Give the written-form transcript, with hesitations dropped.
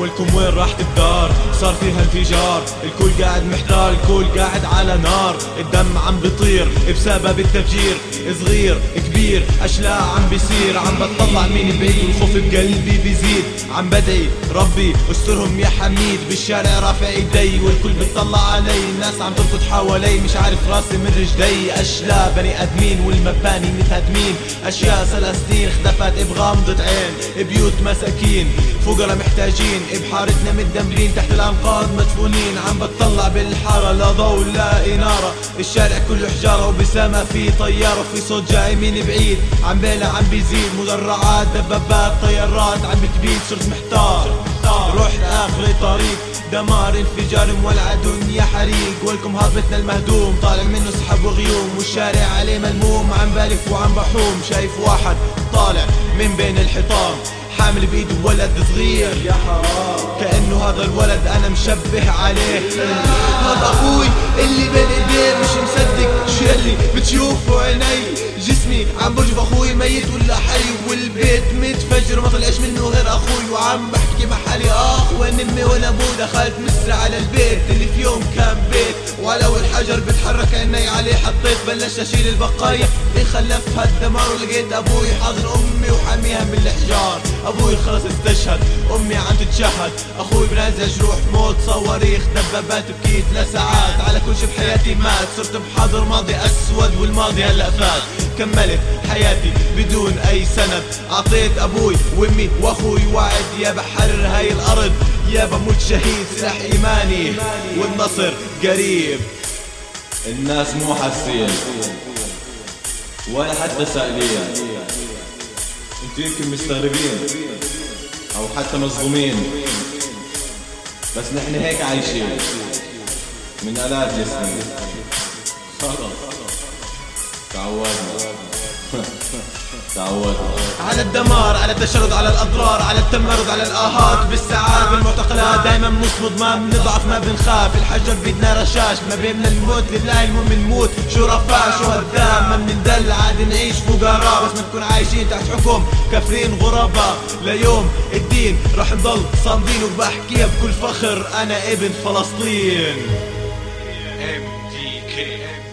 ولكم وين راحت الدار؟ صار فيها انفجار، الكل قاعد محتار، الكل قاعد على نار. الدم عم بيطير بسبب التفجير، صغير كبير اشلاء عم بيصير. عم بتطلع مين بعيد والخوف بقلبي بيزيد. عم بدعي ربي استرهم يا حميد. بالشارع رافع ايدي والكل بتطلع علي. الناس عم تركض حوالي مش عارف راسي من رجلي. اشلاء بني ادمين والمباني متهدمين. اشياء سلاسلين اختفت بغمضة عين. بيوت مساكين فقراء محتاجين. بحارتنا متدمرين تحت الانقاض مدفونين. عم بتطلع بالحارة لا ضوء لا انارة. الشارع كله حجارة وبسما في طيارة. وفي صوت جاي من بعيد عم بيلا عم بيزيد. مدرعات دبابات طيارات عم بتبيد. صرت محتار رحت اخر طريق دمار انفجار مولع دنيا حريق. ولكم هضبتنا المهدوم طالع منه سحب وغيوم. والشارع عليه ملموم عم بلف وعم بحوم. شايف واحد طالع من بين الحيطان حامل بايده ولد صغير يا حرام. كأنه هذا الولد انا مشبه عليه. هذا اخوي اللي بين ايديه مش مصدق شو يلي بتشوفه عيني. جسمي عم برجف اخوي ميت ولا حي. والبيت متفجر ما طلعش منه غير اخوي. وعم بحكي مع حالي وين امي وين ابوي. دخلت مسرع على البيت اللي في يوم كان بيت. وعلى اول حجر بتحرك عيني عليه حطيت. بلشت اشيل البقايا اللي خلفها الدمار. ولقيت ابوي حاضن امي وحاميها من الحجار. ابوي خلص استشهد امي عم تتشهد. اخوي بنازع جروح موت صواريخ دبابات. بكيت لساعات على كل شي بحياتي مات. صرت بحاضر ماضي اسود والماضي هلا فات. كملت حياتي بدون اي سند. عطيت ابوي وامي واخوي وعد يا بحرر هاي الارض يا بموت شهيد. سلاح ايماني والنصر قريب. الناس مو حاسين ولا حتى سائلين. انتو يمكن مستغربين او حتى مصدومين بس نحن هيك عايشين من آلاف السنين. خلص تعودنا على الدمار على التشرد على الأضرار على التمرد على الآهات بالساعات بالمعتقلات. دايما بنصمد ما بنضعف ما بنخاف. الحجر بيدنا رشاش ما بيننا الموت لله المؤمن نموت. شو رفاه شو هدام ما بنندل عاد نعيش فقراء. بس ما نكون عايشين تحت حكم كافرين غرباء. ليوم الدين رح نضل صامدين. وبحكيها بكل فخر أنا ابن فلسطين. MDK